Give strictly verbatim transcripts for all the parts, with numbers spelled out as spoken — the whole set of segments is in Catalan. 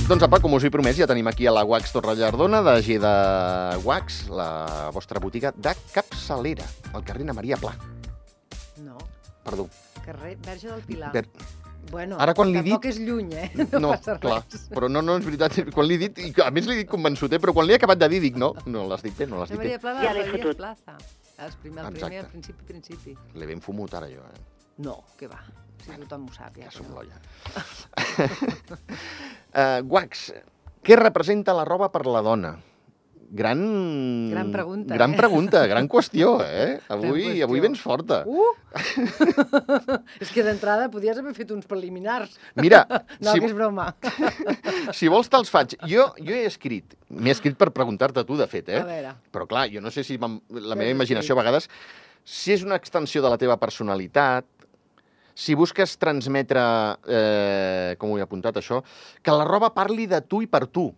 Doncs apa, com us he promès, ja tenim aquí a la Wax Torrellardona, de G de Wax, la vostra botiga de capçalera, al carrer Ana Maria Pla. No. Perdó. Carrer Verge del Pilar. Per... Bueno, Ara, quan li tampoc dit... és lluny, eh? No, no passa clar, res. però no, no, és veritat. Quan li he dit, i a més l'he dit convençut, eh? Però quan l'he acabat de dir, dic, no, no l'has dit bé, no l'has dit bé. Maria Plana, Ja l'he Maria fotut. Plaza. El primer, el primer, al principi, principi. L'he ben fumut ara, jo, eh? No, què va. Si tothom ho sap, ja. Que som l'olla. uh, Wax, què representa la roba per la dona? Gran... Gran pregunta, Gran eh? pregunta, gran qüestió, eh? Avui, qüestió. avui vens forta. Uh! És que d'entrada podies haver fet uns preliminars. Mira, No, si, que és broma. si vols te'ls faig. Jo, jo he escrit, m'he escrit per preguntar-te tu, de fet, eh? A veure. Però clar, jo no sé si m'han- la Què meva has imaginació a escrit? vegades, si és una extensió de la teva personalitat, si busques transmetre, eh, com ho he apuntat això, que la roba parli de tu i per tu.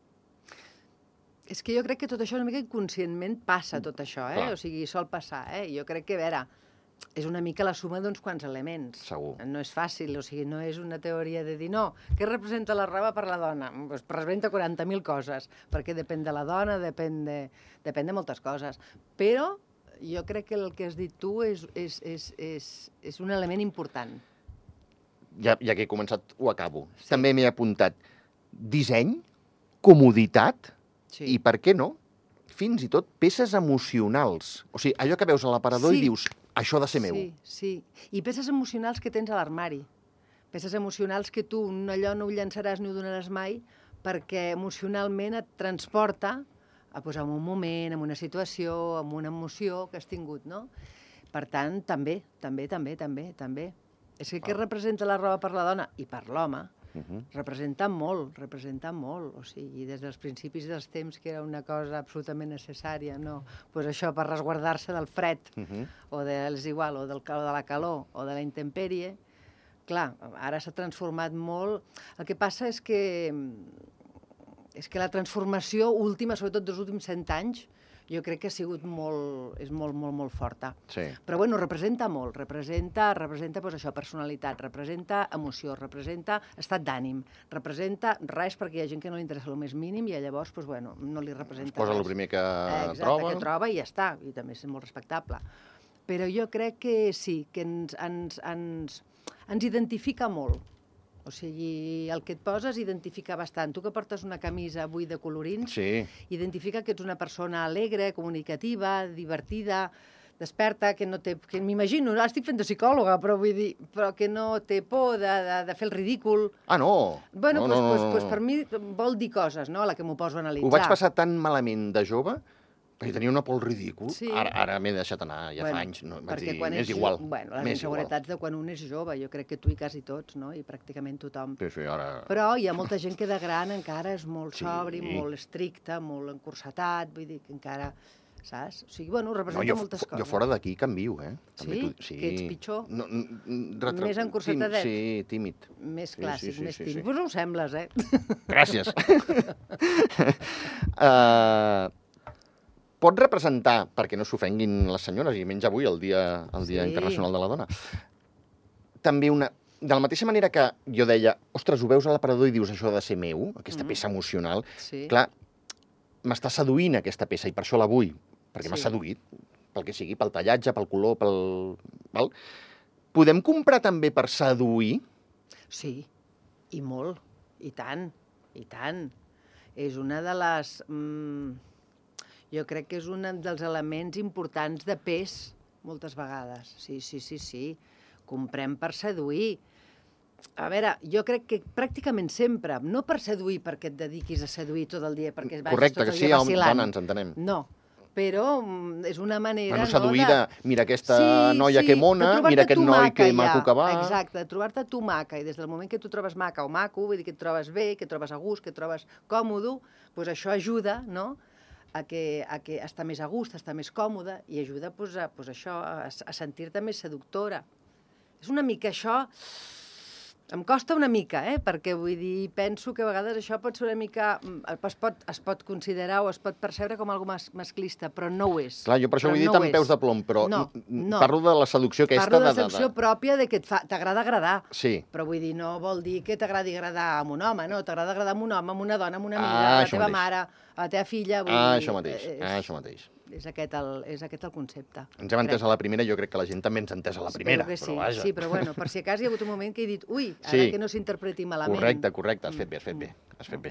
És que jo crec que tot això una mica inconscientment passa, tot això, eh? Clar. O sigui, sol passar, eh? Jo crec que, a veure, és una mica la suma d'uns quants elements. Segur. No és fàcil, o sigui, no és una teoria de dir, no, què representa la roba per la dona? Pues representa quaranta mil coses, perquè depèn de la dona, depèn de, depèn de moltes coses. Però jo crec que el que has dit tu és, és, és, és, és un element important. Ja, ja que he començat, ho acabo. Sí. També m'he apuntat disseny, comoditat, Sí. i per què no, fins i tot peces emocionals. O sigui, allò que veus a l'aparador Sí. i dius, això ha de ser meu. Sí, sí. I peces emocionals que tens a l'armari. Peces emocionals que tu allò no ho llançaràs ni ho donaràs mai perquè emocionalment et transporta a posar en un moment, en una situació, en una emoció que has tingut, no? Per tant, també, també, també, també, també. És que què representa la roba per la dona i per l'home? Uh-huh. Representa molt, representa molt. O sigui, des dels principis dels temps, que era una cosa absolutament necessària, no? Pues això, per resguardar-se del fred, Uh-huh. o de, és igual, o, del, cal- o de la calor, o de la intempèrie. Clar, ara s'ha transformat molt. El que passa és que, és que la transformació última, sobretot dels últims cent anys, jo crec que ha sigut molt, és molt, molt, molt forta. Sí. Però bueno, representa molt, representa, representa doncs això, personalitat, representa emoció, representa estat d'ànim, representa res perquè hi ha gent que no li interessa el més mínim i llavors doncs, bueno, no li representa Es posa res. el primer que Exacte, troba. que troba i ja està, i també és molt respectable. Però jo crec que sí, que ens, ens, ens, ens identifica molt. O sigui, el que et poses identifica bastant. Tu que portes una camisa avui de colorins, Sí. identifica que ets una persona alegre, comunicativa, divertida, desperta, que no té... Que m'imagino, no? Estic fent de psicòloga, però vull dir, però que no té por de, de, de fer el ridícul. Ah, no! Bueno, no, doncs, no, doncs, no, doncs no. per mi vol dir coses, no?, a la que m'ho poso a analitzar. Ho vaig passar tan malament de jove, perquè tenia una por al ridícul. Sí. Ara, ara m'he deixat anar, ja Bueno, fa anys. No, vaig perquè dir, quan m'és ets jo- igual. Bueno, les m'és igual. inseguretats de quan un és jove, jo crec que tu i quasi tots, no?, i pràcticament tothom. Sí, sí, ara... Però hi ha molta gent que de gran encara és molt Sí. sobri, molt estricte, molt encursetat, vull dir que encara, saps? O sigui, bueno, No, representa jo, moltes coses. jo fora d'aquí canvio, eh? Sí? Que ets pitjor? No, n- n- retra... Més encursetadet? Tim- Sí, tímid. Més Sí, clàssic, sí, sí, més sí, tímid. sí. Pues no ho sembles, eh? Gràcies. uh, pot representar, perquè no s'ofenguin les senyores, i menys avui, el Dia, el dia Sí. Internacional de la Dona, també una... De la mateixa manera que jo deia, ostres, ho veus a l'aparador i dius, això ha de ser meu, aquesta Mhm. peça emocional, Sí. clar, m'està seduint aquesta peça i per això la vull, perquè m'ha Sí. seduït, pel que sigui, pel tallatge, pel color, pel... Val? Podem comprar també per seduir? Sí, i molt, i tant, i tant. És una de les... Mm, jo crec que és un dels elements importants de pes, moltes vegades. Sí, sí, sí, sí. Comprem per seduir. A veure, jo crec que pràcticament sempre, no per seduir perquè et dediquis a seduir tot el dia, perquè vagis Correcte, tot que el sí, dia home, vacilant. dona, ens entenem. No, però mm, és una manera... Bueno, no, seduir de, mira aquesta Sí, noia sí, que de mona, trobar-te mira aquest tu noi maca que ja. maco que va... Exacte, de trobar-te tu maca, i des del moment que tu trobes maca o maco, vull dir que et trobes bé, que et trobes a gust, que et trobes còmode, doncs això ajuda, no?, a que, a que estar més a gust, a estar més còmode, i ajuda pues, a, pues, això, a, a sentir-te més seductora. És una mica això... Em costa una mica, eh? Perquè vull dir, penso que a vegades això pot ser una mica... Es pot, es pot considerar o es pot percebre com algo mas, masclista, però no ho és. Clar, jo per això però ho he dit no amb peus de plom, però no, no. parlo de la seducció aquesta... Parlo de la de, seducció de... pròpia de que t'agrada agradar. Sí. Però vull dir, no vol dir que t'agradi agradar amb un home, no. T'agrada agradar amb un home, amb una dona, amb una amiga, Ah, a la teva mateix. mare, a la teva filla... Vull Ah, dir, això mateix, és, ah, això mateix. És aquest, el, és aquest el concepte. Ens hem entès a la primera, jo crec que la gent també ens ha entès a la primera, Espero que sí, però vaja. sí, però bueno, per si a cas hi ha hagut un moment que he dit ui, ara Sí. que no s'interpreti malament. Correcte, correcte, has fet bé, has fet bé, has fet bé.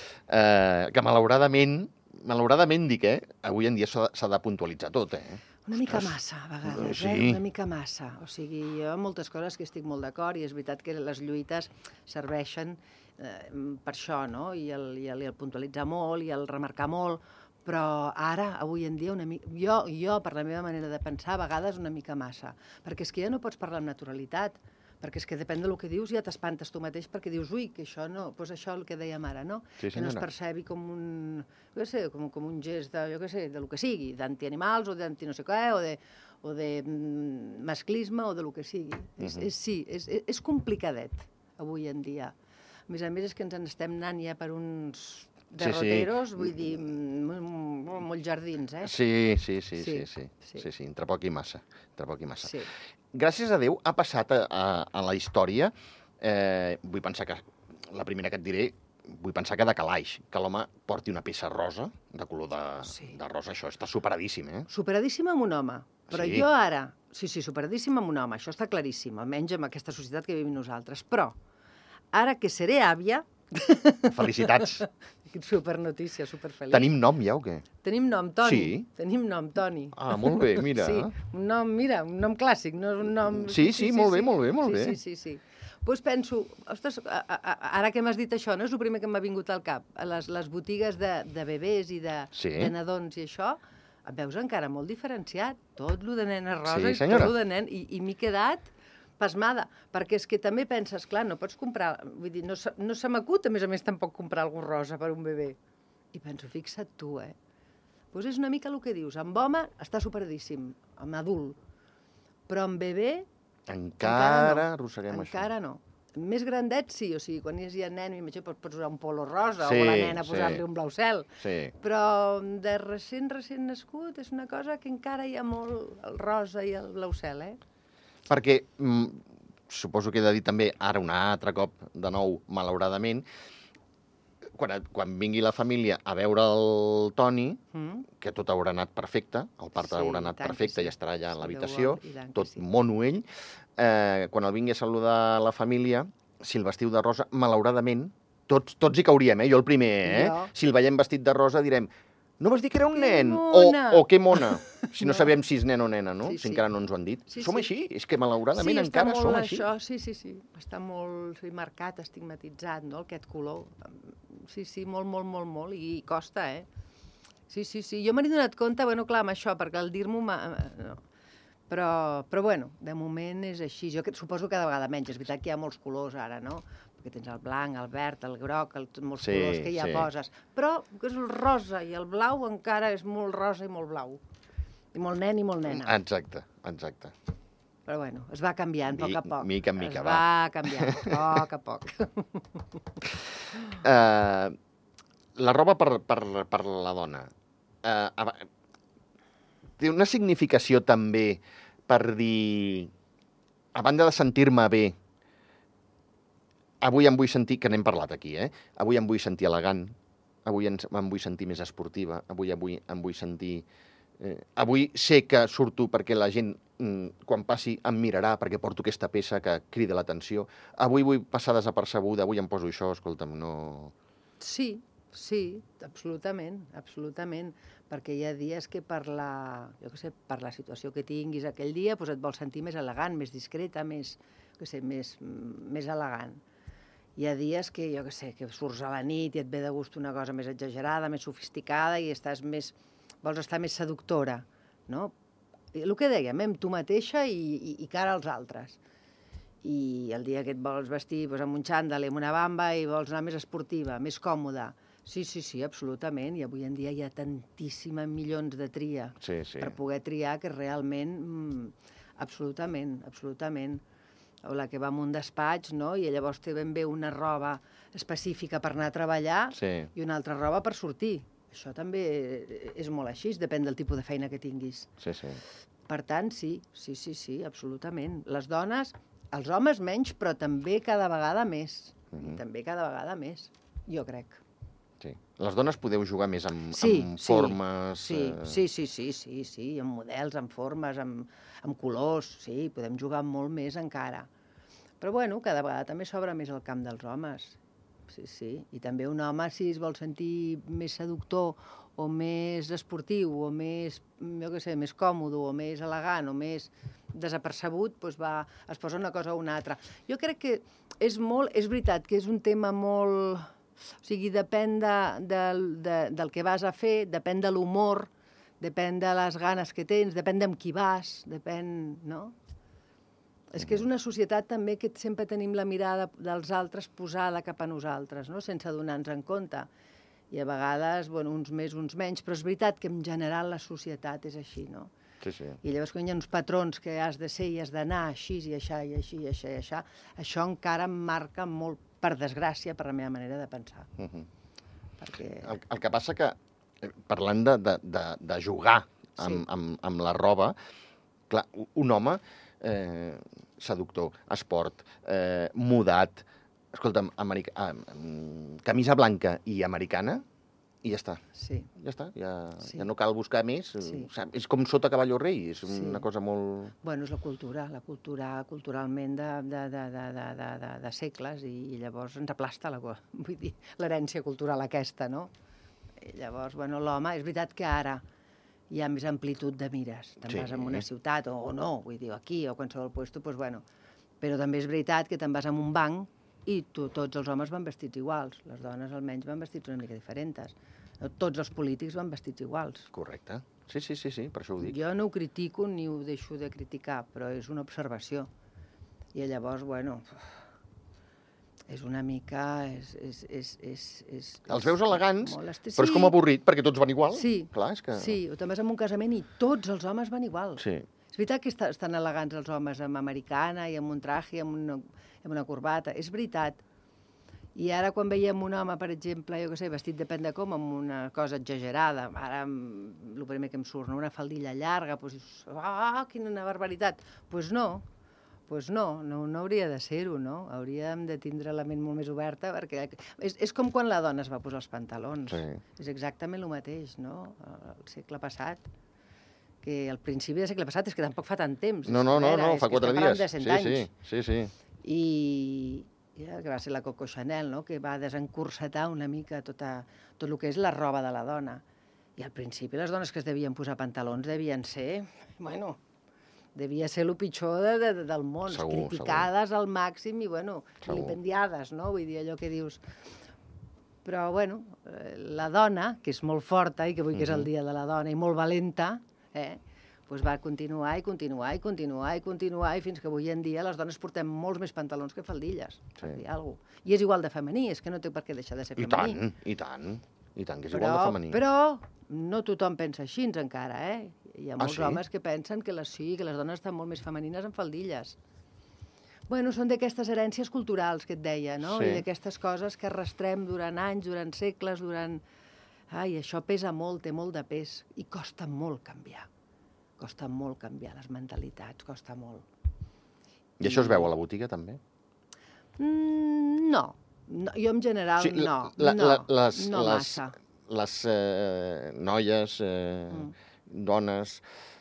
Uh, que malauradament, malauradament dic, eh, avui en dia s'ha s'ha de puntualitzar tot, eh? Una mica Ostres. massa, a vegades, Sí. eh? Una mica massa. O sigui, jo en moltes coses que estic molt d'acord i és veritat que les lluites serveixen eh, per això, no? I el, i, el, I el puntualitzar molt, i el remarcar molt, però ara, avui en dia, una mica, jo, jo, per la meva manera de pensar, a vegades una mica massa. Perquè és que ja no pots parlar amb naturalitat, perquè és que depèn del que dius ja t'espantes tu mateix perquè dius, ui, que això no, doncs això el que dèiem ara, no? Sí, que no es senyora. percebi com un, jo què sé, com, com un gest de, jo què sé, de lo que sigui, d'antianimals o d'anti no sé què, o de, o de mm, masclisme o de lo que sigui. Uh -huh. és, és, sí, és, és complicadet avui en dia. A més a més és que ens en estem anant ja per uns derroteros, sí, sí. Vull dir, molt, molt jardins, eh? Sí, sí, sí, sí, sí, Sí, sí, sí. sí, sí, entre poc i massa, entre poc i massa. Sí. Gràcies a Déu ha passat a, a, a la història, eh, vull pensar que, la primera que et diré, vull pensar que de calaix, que l'home porti una peça rosa, de color de, Sí. de rosa, això està superadíssim, eh? Superadíssima amb un home, però Sí. jo ara, sí, sí, superadíssima amb un home, això està claríssim, almenys amb aquesta societat que vivim nosaltres, però ara que seré àvia... Felicitats. Supernotícia, superfeliç. Tenim nom ja o què? Tenim nom, Toni. Sí? Tenim nom, Toni. Ah, molt bé, mira. Sí, un nom, mira, un nom clàssic, no és un nom... Sí, sí, molt bé, molt bé, molt sí, bé. Sí, sí, sí. Doncs penso, ostres, a, a, ara que m'has dit això, no és el primer que m'ha vingut al cap, a les, les botigues de, de bebès i de, Sí. de nadons i això, et veus encara molt diferenciat, tot lo de nena rosa Sí, i senyora. tot lo de nen, i, i m'he quedat pasmada, perquè és que també penses, clar, no pots comprar, vull dir, no, se- no se m'acut, a més a més, tampoc comprar algú rosa per un bebè. I penso, fixa't tu, eh? Doncs és una mica el que dius, amb home està superadíssim, amb adult, però amb bebè Encara no. arrosseguem això. encara no. Més grandet sí, o sigui, quan és ja nen, m'imagino pots posar un polo rosa Sí, o la nena sí. posar-li un blau cel, Sí. però de recent, recent nascut és una cosa que encara hi ha molt el rosa i el blau cel, eh? Perquè, mm, suposo que he de dir també, ara un altre cop, de nou, malauradament, quan, quan vingui la família a veure el Toni, Mm? que tot haurà anat perfecte, el part Sí, haurà i anat tant que perfecte sí. i estarà allà a Si l'habitació, Déu vol, i tant que tot sí. mono ell, eh, quan el vingui a saludar la família, si el vestiu de rosa, malauradament, tots, tots hi cauríem, eh? Jo el primer, eh? Jo. Si el veiem vestit de rosa direm, no vas dir que era un Que nen? mona! O, o que mona, si no, No. sabem si és nen o nena, no? Sí, Si sí. encara no ens ho han dit. Sí, som sí. així, és que malauradament sí, encara està som molt així. això, sí, sí, sí, està molt sí, marcat, estigmatitzat, no?, aquest color. Sí, sí, molt, molt, molt, molt, i costa, eh? Sí, sí, sí, jo me n'he donat compte, bueno, clar, amb això, perquè al dir-m'ho... No. Però, però, bueno, de moment és així. Jo que- suposo que cada vegada menys. És veritat que hi ha molts colors ara, no? Perquè tens el blanc, el verd, el groc, el, molts Sí, colors que ja sí. poses. Però que és el rosa i el blau encara és molt rosa i molt blau. I molt nen i molt nena. Exacte, exacte. Però bueno, es va canviant a Mi- poc a poc. mica en mica, es va. va canviant, a poc a poc. Uh, la roba per, per, per la dona uh, a- té una significació també per dir, a banda de sentir-me bé, avui em vull sentir, que n'hem parlat aquí, eh? Avui em vull sentir elegant, avui ens, em vull sentir més esportiva, avui, avui em vull sentir... Eh, avui sé que surto perquè la gent, mm, quan passi, em mirarà perquè porto aquesta peça que crida l'atenció. Avui vull passar desapercebuda, avui em poso això, escolta'm, no... Sí, sí, absolutament, absolutament, perquè hi ha dies que per la, jo què sé, per la situació que tinguis aquell dia doncs et vols sentir més elegant, més discreta, més, jo què sé, més, més elegant. Hi ha dies que, jo què sé, que surts a la nit i et ve de gust una cosa més exagerada, més sofisticada i estàs més, vols estar més seductora, no? I el que dèiem, eh, amb tu mateixa i, i, i cara als altres. I el dia que et vols vestir doncs, amb un xandall i amb una bamba i vols anar més esportiva, més còmoda. Sí, sí, sí, absolutament. I avui en dia hi ha tantíssimes milions de tria Sí, sí. per poder triar que realment, mm, absolutament, absolutament. o la que va a un despatx, no? I llavors té ben bé una roba específica per anar a treballar Sí. i una altra roba per sortir. Això també és molt així, depèn del tipus de feina que tinguis. Sí, sí. Per tant, sí, sí, sí, sí, absolutament. Les dones, els homes menys, però també cada vegada més. Mhm. I també cada vegada més, jo crec. Sí. Les dones podeu jugar més amb, Sí, amb sí, formes... Sí, eh, sí, sí, sí, sí, sí, amb models, amb formes, amb, amb colors, sí, podem jugar molt més encara. Però, bueno, cada vegada també s'obre més el camp dels homes. Sí, sí, i també un home, si es vol sentir més seductor o més esportiu o més, jo què sé, més còmode o més elegant o més desapercebut, doncs va, es posa una cosa o una altra. Jo crec que és molt, és veritat que és un tema molt... O sigui, depèn de, del, de, del que vas a fer, depèn de l'humor, depèn de les ganes que tens, depèn d'amb qui vas, depèn, no? És que és una societat també que sempre tenim la mirada dels altres posada cap a nosaltres, no? Sense donar-nos en compte. I a vegades, bueno, uns més, uns menys, però és veritat que en general la societat és així, no? Sí, sí. I llavors quan hi ha uns patrons que has de ser i has d'anar així i així i així i així i així, això encara em marca molt, per desgràcia, per la meva manera de pensar. Uh -huh. Perquè... el, el que passa que, eh, parlant de, de, de, de jugar amb, Sí. amb, amb la roba, clar, un home eh, seductor, esport, eh, mudat, escolta'm, america, eh, camisa blanca i americana, i ja està. Sí. Ja està, ja, Sí. ja no cal buscar més. Sí. O sigui, és com sota cavall rei, és Sí. una cosa molt... Bueno, és la cultura, la cultura culturalment de, de, de, de, de, de, de, de segles i llavors ens aplasta la, vull dir, l'herència cultural aquesta, no? I llavors, bueno, l'home, és veritat que ara hi ha més amplitud de mires. Te'n Sí. vas a una ciutat o, o no, vull dir, aquí o a qualsevol lloc, doncs bueno. Però també és veritat que te'n vas a un banc i tu, tots els homes van vestits iguals. Les dones almenys van vestits una mica diferents. Tots els polítics van vestits iguals. Correcte. Sí, sí, sí, sí, per això ho dic. Jo no ho critico ni ho deixo de criticar, però és una observació. I llavors, bueno, és una mica... És, és, és, és, és, Els veus elegants, molt est- però és sí, com avorrit, perquè tots van igual. Sí, Clar, és que... sí, o te'n vas a un casament i tots els homes van igual. Sí. És veritat que està- estan elegants els homes amb americana i amb un traje i amb una, amb una corbata, és veritat. I ara quan veiem un home, per exemple, jo què sé, vestit depèn de com, amb una cosa exagerada, ara el primer que em surt, no? Una faldilla llarga, doncs dius, ah, quina barbaritat. Doncs pues no, pues no, no, no hauria de ser-ho, no? Hauríem de tindre la ment molt més oberta, perquè és, és com quan la dona es va posar els pantalons. Sí. És exactament el mateix, no? El segle passat, que al principi del segle passat és que tampoc fa tant temps. No, no, no, Era, no, és fa que quatre estem parlant dies. de cent Sí, anys. sí, sí, sí. I ja, que va ser la Coco Chanel, no? Que va desencursetar una mica tota, tot el que és la roba de la dona. I al principi les dones que es devien posar pantalons devien ser, bueno, devia ser el pitjor de, de, del món, Segur, criticades al màxim i, bueno, Segur. vilipendiades, no? Vull dir, allò que dius... Però, bueno, eh, la dona, que és molt forta i que avui que és el Mhm. dia de la dona i molt valenta, eh? Pues va continuar i continuar i continuar i continuar i fins que avui en dia les dones portem molts més pantalons que faldilles, per Sí. dir alguna cosa. I és igual de femení, és que no té per què deixar de ser I femení. tant, i tant. I tant, que és però, igual de femení. Però no tothom pensa així encara, eh? Hi ha Ah, molts sí? homes que pensen que les, sí, que les dones estan molt més femenines en faldilles. Bueno, són d'aquestes herències culturals que et deia, no? Sí. I d'aquestes coses que arrastrem durant anys, durant segles, durant... Ai, això pesa molt, té molt de pes i costa molt canviar. Costa molt canviar les mentalitats, costa molt. I això es veu a la botiga, també? Mm, no. no. Jo en general Sí, la- no. la- no, la- les- no les- massa. Les eh, noies, eh, Mm. dones,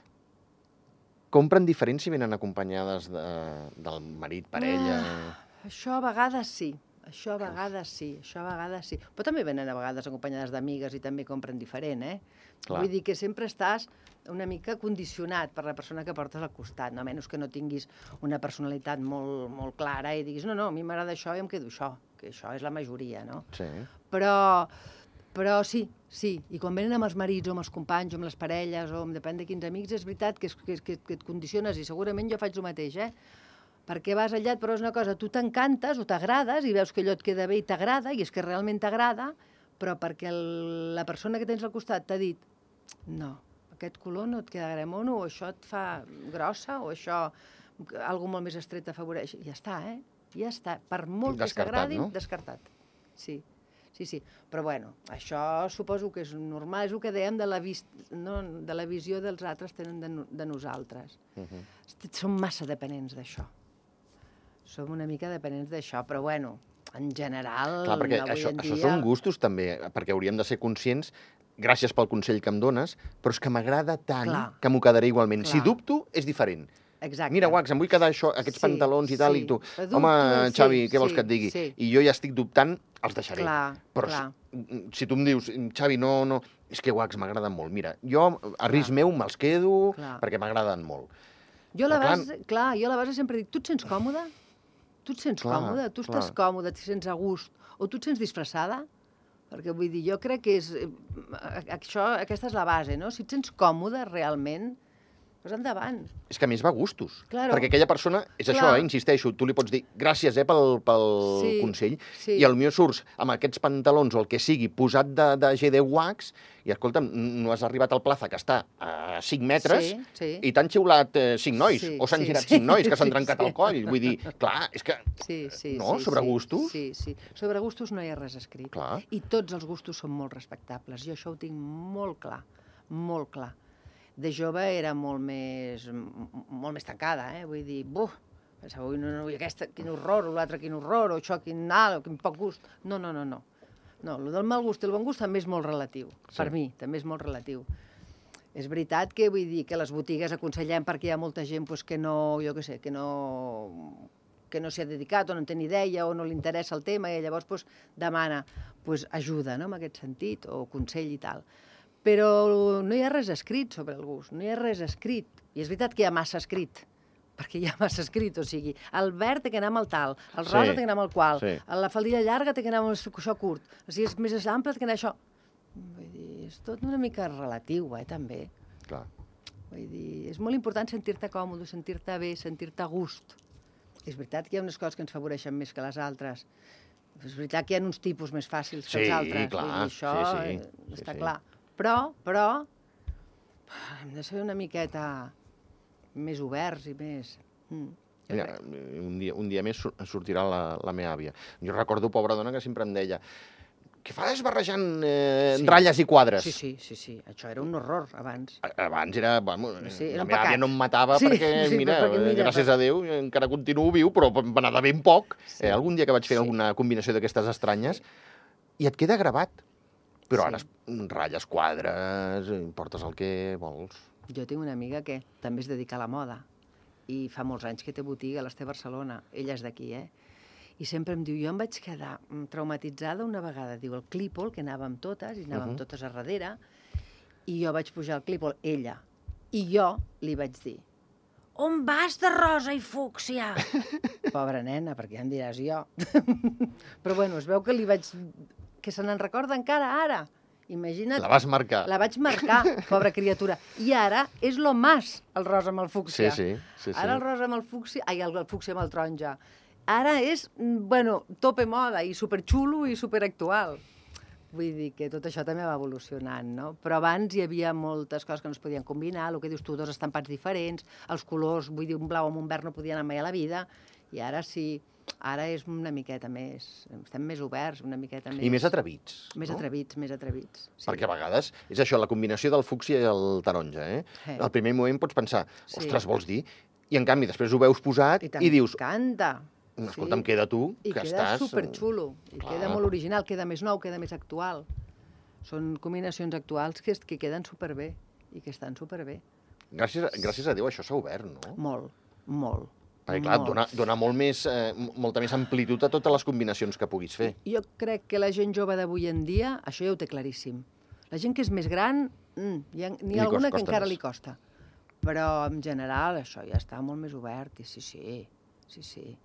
compren diferent si venen acompanyades de, del marit, parella... Ah, això a vegades sí. Això a vegades sí, això a vegades sí. Però també venen a vegades acompanyades d'amigues i també compren diferent, eh? Clar. Vull dir que sempre estàs una mica condicionat per la persona que portes al costat, no? A menys que no tinguis una personalitat molt, molt clara i diguis, no, no, a mi m'agrada això i em quedo això, que això és la majoria, no? Sí. Però, però sí, sí. I quan venen amb els marits o amb els companys o amb les parelles o amb depèn de quins amics, és veritat que, és, que, que, que et condiciones i segurament jo faig el mateix, eh? Perquè vas allà, però és una cosa, tu t'encantes o t'agrades i veus que allò et queda bé i t'agrada, i és que realment t'agrada, però perquè el, la persona que tens al costat t'ha dit no, aquest color no et quedarà mono, o això et fa grossa, o això... algú molt més estret afavoreix. Ja està, eh? Ja està. Per molt que Descartat, s'agradin, no? descartat. Sí, sí, sí. Però bueno, això suposo que és normal, és el que dèiem de la, vis... no, de la visió dels altres tenen de, no... de nosaltres. Uh -huh. Som massa dependents d'això. Som una mica dependents d'això, però bueno, en general, Clar, perquè avui això, en això dia... són gustos també, perquè hauríem de ser conscients, gràcies pel consell que em dones, però és que m'agrada tant Clar. que m'ho quedaré igualment. Clar. Si dubto, és diferent. Exacte. Mira, Wax, em vull quedar això, aquests Sí, pantalons i tal, sí. i tu, Però dubto, home, sí, Xavi, què vols sí, que et digui? sí. I jo ja estic dubtant, els deixaré. Clar, Però clar. Si, si tu em dius, Xavi, no, no, és que Wax m'agraden molt. Mira, jo a risc meu me'ls quedo Clar. perquè m'agraden molt. Jo a la Però, clar, base, clar, jo a la base sempre dic, tu et sents còmode? Tu et sents Clar, còmode? Tu estàs clar. còmode, et sents a gust? O tu et sents disfressada? Perquè vull dir, jo crec que és... eh, Això, aquesta és la base, no? Si et sents còmode realment, doncs endavant. És que a més va a gustos. Claro. Perquè aquella persona, és Clar. això, eh, insisteixo, tu li pots dir gràcies eh, pel, pel Sí, consell, sí. i el meu surts amb aquests pantalons o el que sigui posat de, de G D Wax, i escolta'm, no has arribat al plaça que està a cinc metres, Sí, sí. i t'han xiulat eh, cinc nois, Sí, o s'han sí, girat sí. cinc nois que s'han Sí, trencat sí. el coll. Vull dir, clar, és que... Sí, sí, No? sí. Sobre sí, gustos? Sí, sí. Sobre gustos no hi ha res escrit. Clar. I tots els gustos són molt respectables. Jo això ho tinc molt clar, molt clar. De jove era molt més, m- molt més tancada, eh? Vull dir, buf, pensava, ui, no, no, i aquesta, quin horror, o l'altre, quin horror, o això, quin alt, o quin poc gust. No, no, no, no. No, el del mal gust i el bon gust també és molt relatiu. Sí. Per mi, també és molt relatiu. És veritat que vull dir que les botigues aconsellem perquè hi ha molta gent pues, que no, jo què sé, que no que no s'hi ha dedicat o no en té ni idea o no li interessa el tema i llavors pues, demana pues, ajuda no, en aquest sentit o consell i tal. Però no hi ha res escrit sobre el gust, no hi ha res escrit. I és veritat que hi ha massa escrit, perquè hi ha massa escrit, o sigui, el verd té que anar amb el tal, el rosa Sí, té que anar amb el qual, sí. la faldilla llarga té que anar amb això curt, si és més ample té que anar això. Vull dir, és tot una mica relatiu, eh, també. Clar. Vull dir, és molt important sentir-te còmode, sentir-te bé, sentir-te a gust. És veritat que hi ha unes coses que ens favoreixen més que les altres. És veritat que hi ha uns tipus més fàcils que Sí, els altres. clar, Vull dir, això sí, sí, eh, sí, està sí. clar. Però, però, hem de ser una miqueta més oberts i més... Mm, jo Mira, crec. un dia, un dia més sur- sortirà la, la meva àvia. Jo recordo, pobra dona, que sempre em deia què fas barrejant eh, Sí. ratlles i quadres? Sí, sí, sí, sí. Això era un horror abans. A- Abans era... Bueno, Sí, era la un meva àvia pecat. no em matava Sí, perquè, sí, mira, perquè mira, gràcies per- a Déu, encara continuo viu, però va anar de ben poc. Sí. Eh, algun dia que vaig fer Sí. alguna combinació d'aquestes estranyes, i et queda gravat. Però Sí. ara es- ratlles, quadres, eh, portes el que vols. Jo tinc una amiga que també es dedica a la moda i fa molts anys que té botiga, l'Este a Barcelona. Ella és d'aquí, eh? I sempre em diu, jo em vaig quedar mm, traumatitzada una vegada. Diu, el clípol, que anàvem totes, i anàvem Mhm. totes a darrere, i jo vaig pujar al clípol, ella, i jo li vaig dir, on vas de rosa i fúcsia? Pobra nena, perquè ja em diràs jo. Però bueno, es veu que li vaig... que se n'en recorda encara ara. Imagina't. La vas marcar. La vaig marcar, pobra criatura. I ara és lo mas, el rosa amb el Sí, fúcsia. sí, sí, sí. Ara el rosa amb el fúcsia... Ai, el, el fúcsia amb el taronja. Ara és, mm, bueno, tope moda i superxulo i superactual. Vull dir que tot això també va evolucionant, no? Però abans hi havia moltes coses que no es podien combinar, el que dius tu, dos estampats diferents, els colors, vull dir, un blau amb un verd no podien anar mai a la vida, i ara sí, ara és una miqueta més... Estem més oberts, una miqueta més... I més atrevits. Més no? atrevits, més atrevits. Sí. Perquè a vegades és això, la combinació del fúcsia i el taronja, eh? Sí. Al primer moment pots pensar, Sí. ostres, vols dir? I en canvi després ho veus posat i, I dius, canta. escolta'm, queda tu, I que queda estàs... superxulo, i Clar. queda molt original, queda més nou, queda més actual. Són combinacions actuals que, es- que queden superbé i que estan superbé. Gràcies, a- gràcies a Déu això s'ha obert, no? Molt, molt. Perquè, clar, molt. dona, dona molt més, eh, molta més amplitud a totes les combinacions que puguis fer. Jo crec que la gent jove d'avui en dia, això ja ho té claríssim. La gent que és més gran, mm, hi ha, n'hi Li ha costa- alguna que costa encara més. li costa. Però, en general, això ja està molt més obert, i sí, sí, sí, sí.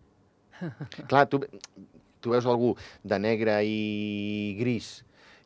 Clar, tu, tu veus algú de negre i gris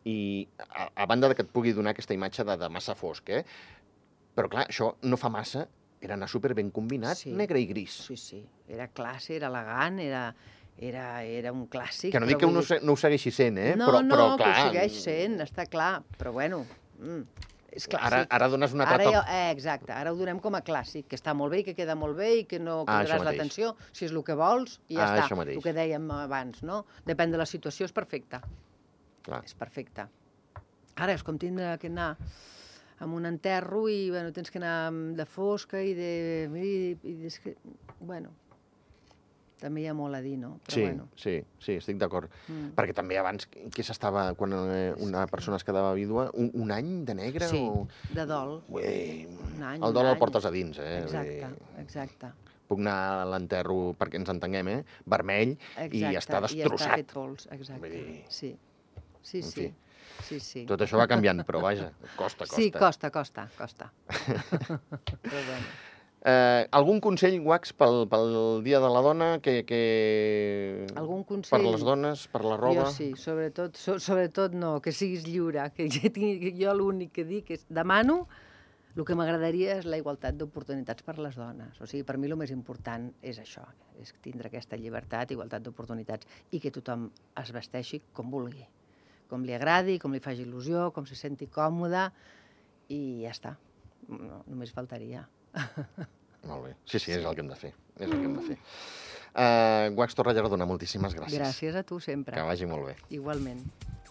i a, a banda de que et pugui donar aquesta imatge de, de massa fosc, eh? Però clar, això no fa massa, era anar super ben combinat, Sí. negre i gris. Sí, sí. Era classe, era elegant, era, era, era un clàssic. Que no dic però que vull uno dir- se- no ho segueixi sent, eh? No, però, no, però, clar, que ho segueix sent, està clar. Però bueno, mm, és clàssic. Ara, ara dones un altre Ara toc. ja, eh, exacte, ara ho donem com a clàssic, que està molt bé i que queda molt bé i que no Ah, això cridaràs mateix. l'atenció, si és el que vols, i ja Ah, està. això mateix. El que dèiem abans, no? Depèn de la situació, és perfecte. Clar. És perfecte. Ara és com tindre que anar amb un enterro i, bueno, tens que anar de fosca i de... I, i de... Bueno, també hi ha molt a dir, no? Però Sí, bueno. sí, sí, estic d'acord. Mm. Perquè també abans, què s'estava, quan eh, una persona es quedava vídua, un, un any de negre? Sí, o... de dol. Ué, Un any, el dol un el any. portes a dins, eh? Vull Exacte, dir, exacte. puc anar a l'enterro, perquè ens entenguem, eh? Vermell, Exacte, i està i està destrossat. fet pols, exacte. Vull dir, Sí, sí, en sí. fi. Sí, sí. Tot això va canviant, però vaja, costa, costa. Sí, costa, costa, costa. Però bueno. Eh, algun consell, Wax, pel, pel Dia de la Dona? Que, que... Algun consell? Per les dones, per la roba? Jo sí, sobretot, so, sobretot no, que siguis lliure. Que jo, tingui, jo l'únic que dic és, demano, el que m'agradaria és la igualtat d'oportunitats per les dones. O sigui, per mi el més important és això, és tindre aquesta llibertat, igualtat d'oportunitats, i que tothom es vesteixi com vulgui, com li agradi, com li faci il·lusió, com se senti còmode, i ja està. No, només faltaria. Molt bé. Sí, sí, és el que hem de fer. És el que hem de fer. Uh, Wax Torrallardona, moltíssimes gràcies. Gràcies a tu sempre. Que vagi molt bé. Igualment.